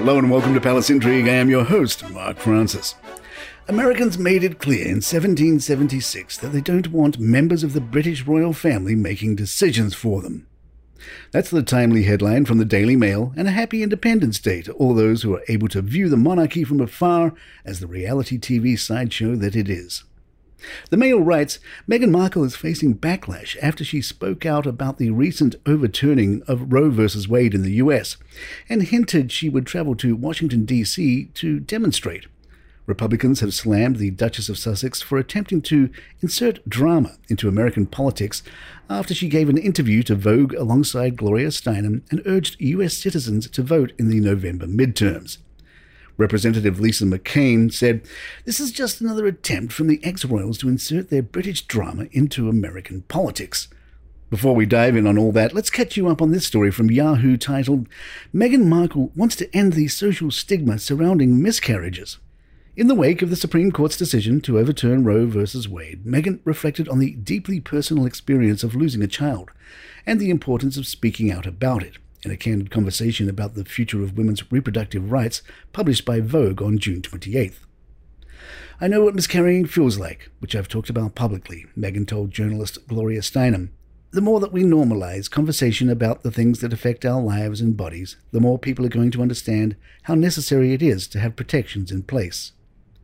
Hello and welcome to Palace Intrigue. I am your host, Mark Francis. Americans made it clear in 1776 that they don't want members of the British royal family making decisions for them. That's the timely headline from the Daily Mail, and a happy Independence Day to all those who are able to view the monarchy from afar as the reality TV sideshow that it is. The Mail writes, Meghan Markle is facing backlash after she spoke out about the recent overturning of Roe v. Wade in the US, and hinted she would travel to Washington, D.C. to demonstrate. Republicans have slammed the Duchess of Sussex for attempting to insert drama into American politics after she gave an interview to Vogue alongside Gloria Steinem and urged US citizens to vote in the November midterms. Representative Lisa McCain said, "This is just another attempt from the ex-royals to insert their British drama into American politics." Before we dive in on all that, let's catch you up on this story from Yahoo titled, Meghan Markle wants to end the social stigma surrounding miscarriages. In the wake of the Supreme Court's decision to overturn Roe v. Wade, Meghan reflected on the deeply personal experience of losing a child and the importance of speaking out about it in a candid conversation about the future of women's reproductive rights published by Vogue on June 28th. "I know what miscarrying feels like, which I've talked about publicly," Meghan told journalist Gloria Steinem. "The more that we normalize conversation about the things that affect our lives and bodies, the more people are going to understand how necessary it is to have protections in place.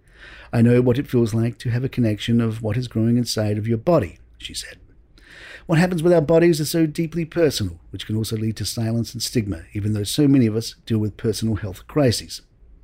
I know what it feels like to have a connection of what is growing inside of your body," she said. "What happens with our bodies is so deeply personal, which can also lead to silence and stigma, even though so many of us deal with personal health crises."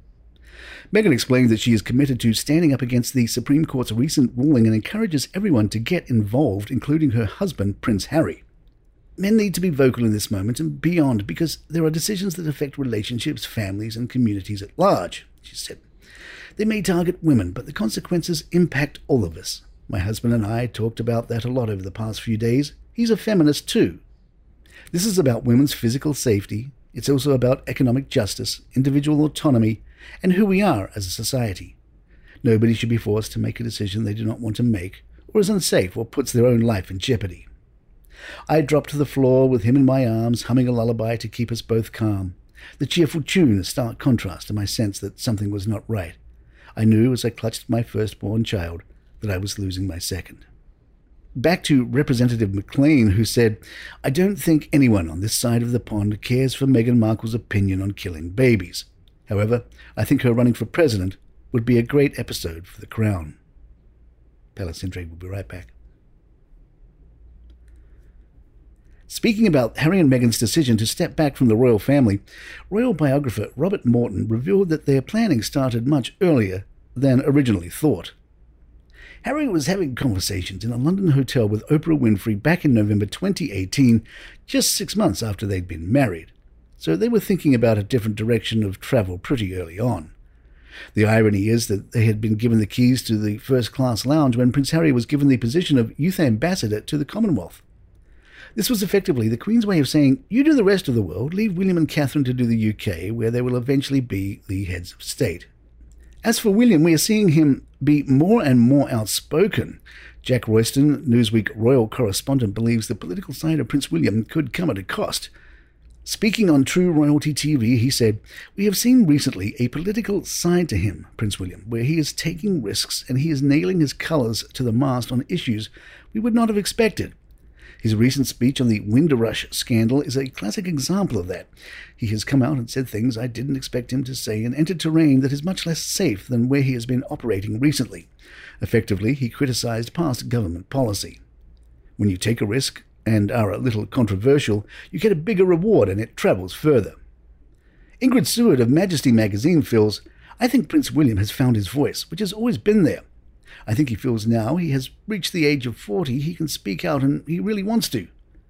Meghan explained that she is committed to standing up against the Supreme Court's recent ruling and encourages everyone to get involved, including her husband, Prince Harry. "Men need to be vocal in this moment and beyond because there are decisions that affect relationships, families, and communities at large," she said. "They may target women, but the consequences impact all of us. My husband and I talked about that a lot over the past few days. He's a feminist too. This is about women's physical safety. It's also about economic justice, individual autonomy, and who we are as a society. Nobody should be forced to make a decision they do not want to make, or is unsafe or puts their own life in jeopardy." I dropped to the floor with him in my arms, humming a lullaby to keep us both calm. The cheerful tune, a stark contrast to my sense that something was not right. I knew as I clutched my firstborn child that I was losing my second. Back to Representative McCain, who said, "I don't think anyone on this side of the pond cares for Meghan Markle's opinion on killing babies. However, I think her running for president would be a great episode for the Crown." Palace Intrigue will be right back. Speaking about Harry and Meghan's decision to step back from the royal family, royal biographer Robert Morton revealed that their planning started much earlier than originally thought. Harry was having conversations in a London hotel with Oprah Winfrey back in November 2018, just 6 months after they'd been married. So they were thinking about a different direction of travel pretty early on. The irony is that they had been given the keys to the first-class lounge when Prince Harry was given the position of Youth Ambassador to the Commonwealth. This was effectively the Queen's way of saying, "You do the rest of the world, leave William and Catherine to do the UK, where they will eventually be the heads of state." As for William, we are seeing him be more and more outspoken. Jack Royston, Newsweek royal correspondent, believes the political side of Prince William could come at a cost. Speaking on True Royalty TV, he said, "We have seen recently a political side to him, Prince William, where he is taking risks and he is nailing his colours to the mast on issues we would not have expected. His recent speech on the Windrush scandal is a classic example of that. He has come out and said things I didn't expect him to say and entered terrain that is much less safe than where he has been operating recently. Effectively, he criticised past government policy. When you take a risk and are a little controversial, you get a bigger reward and it travels further." Ingrid Seward of Majesty magazine feels, "I think Prince William has found his voice, which has always been there. I think he feels now he has reached the age of 40, he can speak out and he really wants to.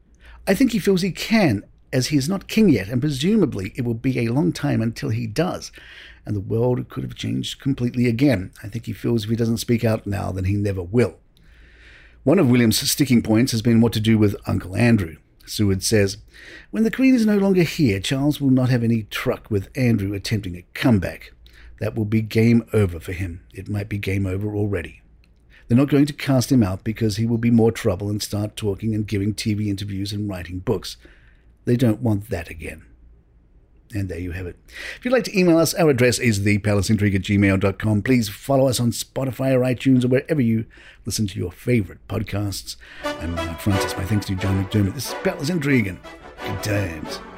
I think he feels he can, as he is not king yet, and presumably it will be a long time until he does, and the world could have changed completely again. I think he feels if he doesn't speak out now, then he never will." One of William's sticking points has been what to do with Uncle Andrew. Seward says, "When the Queen is no longer here, Charles will not have any truck with Andrew attempting a comeback. That will be game over for him. It might be game over already. They're not going to cast him out because he will be more trouble and start talking and giving TV interviews and writing books. They don't want that again." And there you have it. If you'd like to email us, our address is thepalaceintrigue@gmail.com. Please follow us on Spotify or iTunes or wherever you listen to your favourite podcasts. I'm Mark Francis. My thanks to John McDermott. This is Palace Intrigue. Good times.